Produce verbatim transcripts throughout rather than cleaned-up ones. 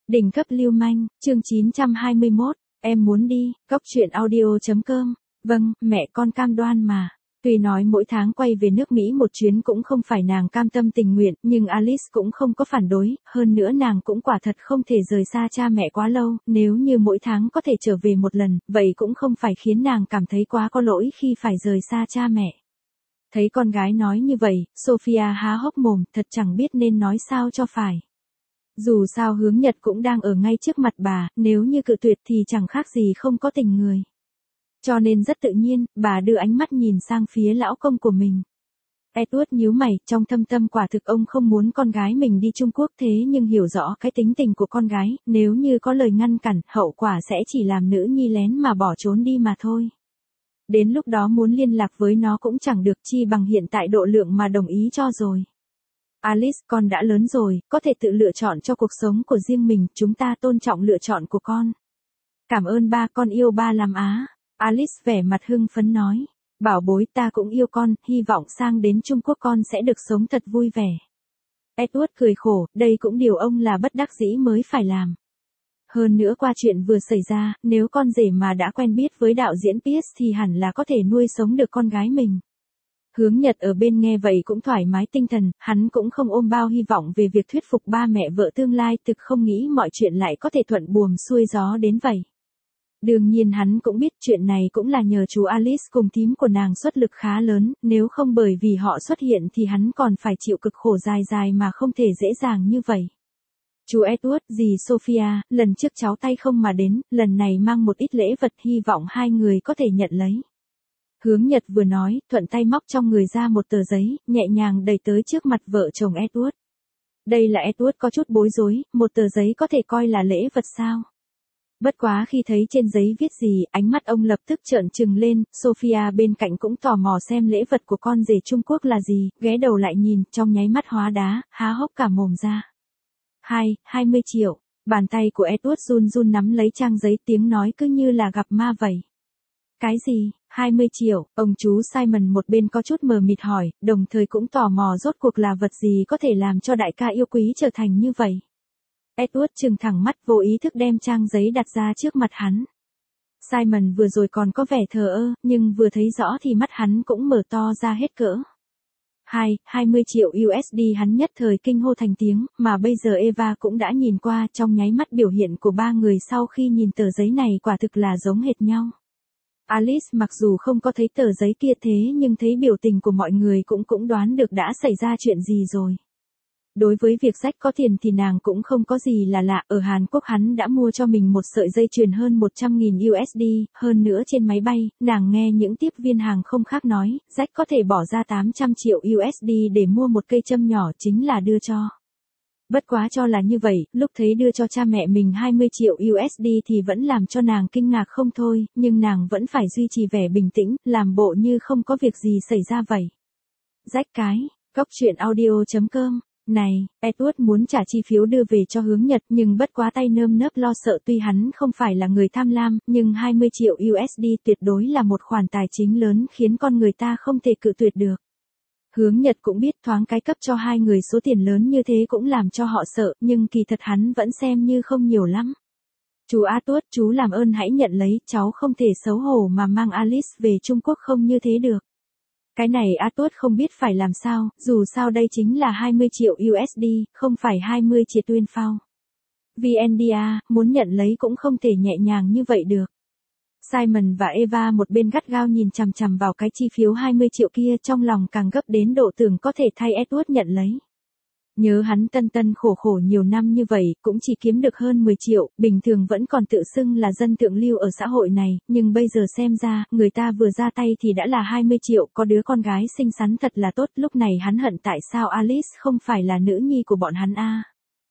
Đỉnh cấp lưu manh, chương chín trăm hai mươi mốt, em muốn đi, góc truyện audio chấm com. Vâng, mẹ con cam đoan mà. Tuy nói mỗi tháng quay về nước Mỹ một chuyến cũng không phải nàng cam tâm tình nguyện, nhưng Alice cũng không có phản đối, hơn nữa nàng cũng quả thật không thể rời xa cha mẹ quá lâu, nếu như mỗi tháng có thể trở về một lần, vậy cũng không phải khiến nàng cảm thấy quá có lỗi khi phải rời xa cha mẹ. Thấy con gái nói như vậy, Sophia há hốc mồm, thật chẳng biết nên nói sao cho phải. Dù sao Hướng Nhật cũng đang ở ngay trước mặt bà, nếu như cự tuyệt thì chẳng khác gì không có tình người. Cho nên rất tự nhiên, bà đưa ánh mắt nhìn sang phía lão công của mình. Edward nhíu mày, trong thâm tâm quả thực ông không muốn con gái mình đi Trung Quốc thế nhưng hiểu rõ cái tính tình của con gái, nếu như có lời ngăn cản, hậu quả sẽ chỉ làm nữ nhi lén mà bỏ trốn đi mà thôi. Đến lúc đó muốn liên lạc với nó cũng chẳng được chi bằng hiện tại độ lượng mà đồng ý cho rồi. Alice, con đã lớn rồi, có thể tự lựa chọn cho cuộc sống của riêng mình, chúng ta tôn trọng lựa chọn của con. Cảm ơn ba, con yêu ba lắm á. Alice vẻ mặt hưng phấn nói. Bảo bối, ta cũng yêu con, hy vọng sang đến Trung Quốc con sẽ được sống thật vui vẻ. Edward cười khổ, đây cũng điều ông là bất đắc dĩ mới phải làm. Hơn nữa qua chuyện vừa xảy ra, nếu con rể mà đã quen biết với đạo diễn Pierce thì hẳn là có thể nuôi sống được con gái mình. Hướng Nhật ở bên nghe vậy cũng thoải mái tinh thần, hắn cũng không ôm bao hy vọng về việc thuyết phục ba mẹ vợ tương lai, thực không nghĩ mọi chuyện lại có thể thuận buồm xuôi gió đến vậy. Đương nhiên hắn cũng biết chuyện này cũng là nhờ chú Alice cùng thím của nàng xuất lực khá lớn, nếu không bởi vì họ xuất hiện thì hắn còn phải chịu cực khổ dài dài mà không thể dễ dàng như vậy. Chú Edward, dì Sophia, lần trước cháu tay không mà đến, lần này mang một ít lễ vật hy vọng hai người có thể nhận lấy. Hướng Nhật vừa nói, thuận tay móc trong người ra một tờ giấy, nhẹ nhàng đẩy tới trước mặt vợ chồng Edward. Đây là Edward có chút bối rối, một tờ giấy có thể coi là lễ vật sao? Bất quá khi thấy trên giấy viết gì, ánh mắt ông lập tức trợn trừng lên, Sophia bên cạnh cũng tò mò xem lễ vật của con rể Trung Quốc là gì, ghé đầu lại nhìn, trong nháy mắt hóa đá, há hốc cả mồm ra. Hai, hai mươi triệu, bàn tay của Edward run run nắm lấy trang giấy, tiếng nói cứ như là gặp ma vậy. Cái gì, hai mươi triệu, ông chú Simon một bên có chút mờ mịt hỏi, đồng thời cũng tò mò rốt cuộc là vật gì có thể làm cho đại ca yêu quý trở thành như vậy. Edward trừng thẳng mắt vô ý thức đem trang giấy đặt ra trước mặt hắn. Simon vừa rồi còn có vẻ thờ ơ, nhưng vừa thấy rõ thì mắt hắn cũng mở to ra hết cỡ. Hai, hai mươi triệu u ét đê hắn nhất thời kinh hô thành tiếng, mà bây giờ Eva cũng đã nhìn qua, trong nháy mắt biểu hiện của ba người sau khi nhìn tờ giấy này quả thực là giống hệt nhau. Alice mặc dù không có thấy tờ giấy kia thế nhưng thấy biểu tình của mọi người cũng cũng đoán được đã xảy ra chuyện gì rồi. Đối với việc Jack có tiền thì nàng cũng không có gì là lạ, ở Hàn Quốc hắn đã mua cho mình một sợi dây chuyền hơn một trăm nghìn u ét đê, hơn nữa trên máy bay, nàng nghe những tiếp viên hàng không khác nói, Jack có thể bỏ ra tám trăm triệu u ét đê để mua một cây châm nhỏ chính là đưa cho. Bất quá cho là như vậy, lúc thấy đưa cho cha mẹ mình hai mươi triệu u ét đê thì vẫn làm cho nàng kinh ngạc không thôi, nhưng nàng vẫn phải duy trì vẻ bình tĩnh, làm bộ như không có việc gì xảy ra vậy. Jack cái, góc truyện audio chấm com. Này, Edward muốn trả chi phiếu đưa về cho Hướng Nhật nhưng bất quá tay nơm nớp lo sợ, tuy hắn không phải là người tham lam, nhưng hai mươi triệu u ét đê tuyệt đối là một khoản tài chính lớn khiến con người ta không thể cự tuyệt được. Hướng Nhật cũng biết thoáng cái cấp cho hai người số tiền lớn như thế cũng làm cho họ sợ, nhưng kỳ thật hắn vẫn xem như không nhiều lắm. Chú Edward, chú làm ơn hãy nhận lấy, cháu không thể xấu hổ mà mang Alice về Trung Quốc không như thế được. Cái này Edward không biết phải làm sao, dù sao đây chính là hai mươi triệu u ét đê, không phải hai mươi triệu tuyên phao. vê en đê a, muốn nhận lấy cũng không thể nhẹ nhàng như vậy được. Simon và Eva một bên gắt gao nhìn chằm chằm vào cái chi phiếu hai mươi triệu kia, trong lòng càng gấp đến độ tưởng có thể thay Edward nhận lấy. Nhớ hắn tân tân khổ khổ nhiều năm như vậy, cũng chỉ kiếm được hơn mười triệu, bình thường vẫn còn tự xưng là dân thượng lưu ở xã hội này, nhưng bây giờ xem ra, người ta vừa ra tay thì đã là hai mươi triệu, có đứa con gái xinh xắn thật là tốt, lúc này hắn hận tại sao Alice không phải là nữ nhi của bọn hắn a.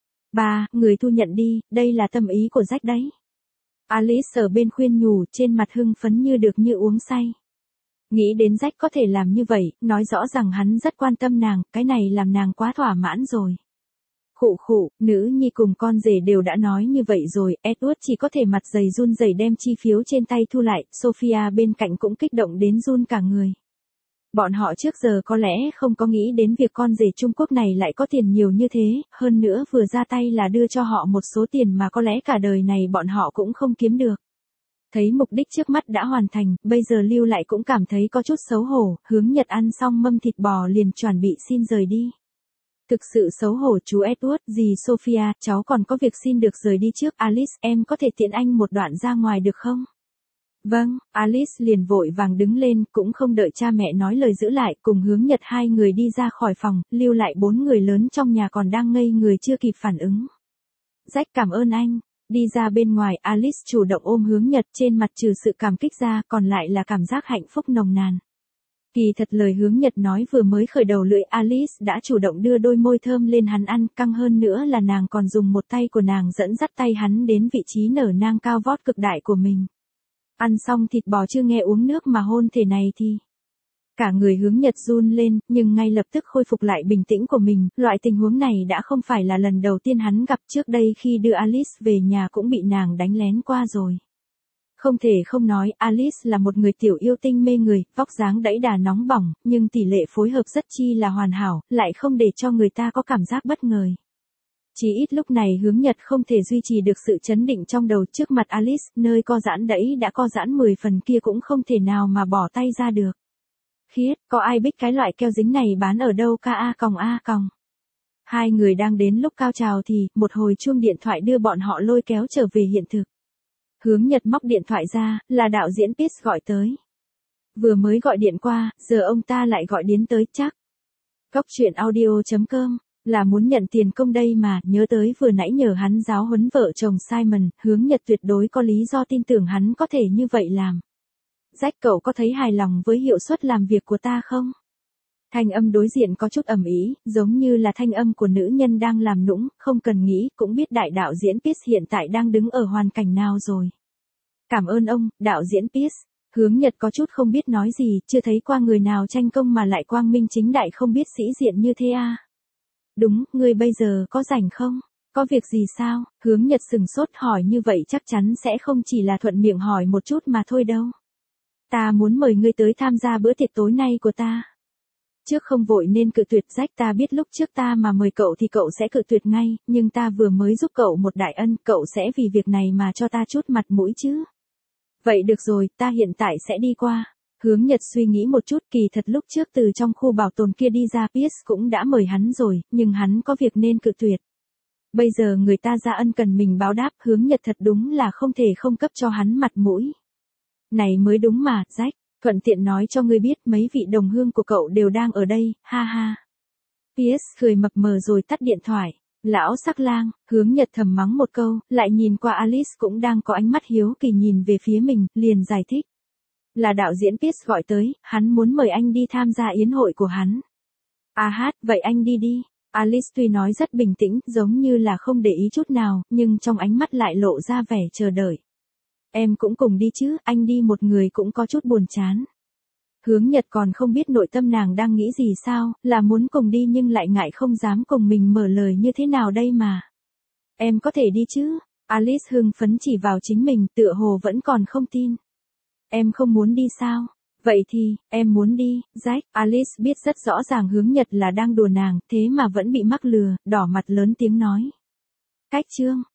Ba, người thu nhận đi, đây là tâm ý của Jack đấy. Alice ở bên khuyên nhủ, trên mặt hưng phấn như được như uống say. Nghĩ đến Jack có thể làm như vậy, nói rõ rằng hắn rất quan tâm nàng, cái này làm nàng quá thỏa mãn rồi. Khụ khụ, nữ nhi cùng con rể đều đã nói như vậy rồi, Edward chỉ có thể mặt dày run rẩy đem chi phiếu trên tay thu lại, Sophia bên cạnh cũng kích động đến run cả người. Bọn họ trước giờ có lẽ không có nghĩ đến việc con rể Trung Quốc này lại có tiền nhiều như thế, hơn nữa vừa ra tay là đưa cho họ một số tiền mà có lẽ cả đời này bọn họ cũng không kiếm được. Thấy mục đích trước mắt đã hoàn thành, bây giờ lưu lại cũng cảm thấy có chút xấu hổ, Hướng Nhật ăn xong mâm thịt bò liền chuẩn bị xin rời đi. Thực sự xấu hổ chú Edward, dì Sophia, cháu còn có việc xin được rời đi trước, Alice, em có thể tiễn anh một đoạn ra ngoài được không? Vâng, Alice liền vội vàng đứng lên, cũng không đợi cha mẹ nói lời giữ lại, cùng Hướng Nhật hai người đi ra khỏi phòng, lưu lại bốn người lớn trong nhà còn đang ngây người chưa kịp phản ứng. Jack cảm ơn anh. Đi ra bên ngoài, Alice chủ động ôm Hướng Nhật, trên mặt trừ sự cảm kích ra, còn lại là cảm giác hạnh phúc nồng nàn. Kỳ thật lời Hướng Nhật nói vừa mới khởi đầu lưỡi, Alice đã chủ động đưa đôi môi thơm lên hắn ăn, căng hơn nữa là nàng còn dùng một tay của nàng dẫn dắt tay hắn đến vị trí nở nang cao vót cực đại của mình. Ăn xong thịt bò chưa nghe uống nước mà hôn thể này thì... Cả người Hướng Nhật run lên, nhưng ngay lập tức khôi phục lại bình tĩnh của mình, loại tình huống này đã không phải là lần đầu tiên hắn gặp, trước đây khi đưa Alice về nhà cũng bị nàng đánh lén qua rồi. Không thể không nói, Alice là một người tiểu yêu tinh mê người, vóc dáng đẫy đà nóng bỏng, nhưng tỷ lệ phối hợp rất chi là hoàn hảo, lại không để cho người ta có cảm giác bất ngờ. Chỉ ít lúc này Hướng Nhật không thể duy trì được sự chấn định trong đầu, trước mặt Alice, nơi co giãn đẫy đã co giãn mười phần kia cũng không thể nào mà bỏ tay ra được. Khiết, có ai biết cái loại keo dính này bán ở đâu ca a còng a còng. Hai người đang đến lúc cao trào thì, một hồi chuông điện thoại đưa bọn họ lôi kéo trở về hiện thực. Hướng Nhật móc điện thoại ra, là đạo diễn Pitts gọi tới. Vừa mới gọi điện qua, giờ ông ta lại gọi đến tới chắc. Góc chuyện audio chấm com, là muốn nhận tiền công đây mà, nhớ tới vừa nãy nhờ hắn giáo huấn vợ chồng Simon, Hướng Nhật tuyệt đối có lý do tin tưởng hắn có thể như vậy làm. Jack, cậu có thấy hài lòng với hiệu suất làm việc của ta không? Thanh âm đối diện có chút ầm ĩ, giống như là thanh âm của nữ nhân đang làm nũng, không cần nghĩ, cũng biết đại đạo diễn Pitts hiện tại đang đứng ở hoàn cảnh nào rồi. Cảm ơn ông, đạo diễn Pitts. Hướng Nhật có chút không biết nói gì, chưa thấy qua người nào tranh công mà lại quang minh chính đại không biết sĩ diện như thế à. Đúng, ngươi bây giờ có rảnh không? Có việc gì sao? Hướng Nhật sừng sốt hỏi như vậy chắc chắn sẽ không chỉ là thuận miệng hỏi một chút mà thôi đâu. Ta muốn mời ngươi tới tham gia bữa tiệc tối nay của ta. Trước không vội nên cự tuyệt, Jack, ta biết lúc trước ta mà mời cậu thì cậu sẽ cự tuyệt ngay, nhưng ta vừa mới giúp cậu một đại ân, cậu sẽ vì việc này mà cho ta chút mặt mũi chứ. Vậy được rồi, ta hiện tại sẽ đi qua. Hướng Nhật suy nghĩ một chút, kỳ thật lúc trước từ trong khu bảo tồn kia đi ra Pierce cũng đã mời hắn rồi, nhưng hắn có việc nên cự tuyệt. Bây giờ người ta ra ân cần mình báo đáp, Hướng Nhật thật đúng là không thể không cấp cho hắn mặt mũi. Này mới đúng mà, Jack, thuận tiện nói cho ngươi biết mấy vị đồng hương của cậu đều đang ở đây, ha ha. Pierce cười mập mờ rồi tắt điện thoại. Lão sắc lang, Hướng Nhật thầm mắng một câu, lại nhìn qua Alice cũng đang có ánh mắt hiếu kỳ nhìn về phía mình, liền giải thích. Là đạo diễn Pierce gọi tới, hắn muốn mời anh đi tham gia yến hội của hắn. À hát, vậy anh đi đi. Alice tuy nói rất bình tĩnh, giống như là không để ý chút nào, nhưng trong ánh mắt lại lộ ra vẻ chờ đợi. Em cũng cùng đi chứ, anh đi một người cũng có chút buồn chán. Hướng Nhật còn không biết nội tâm nàng đang nghĩ gì sao, là muốn cùng đi nhưng lại ngại không dám cùng mình mở lời như thế nào đây mà. Em có thể đi chứ? Alice hưng phấn chỉ vào chính mình, tựa hồ vẫn còn không tin. Em không muốn đi sao? Vậy thì, em muốn đi, Jack. Alice biết rất rõ ràng Hướng Nhật là đang đùa nàng, thế mà vẫn bị mắc lừa, đỏ mặt lớn tiếng nói. Cách chương.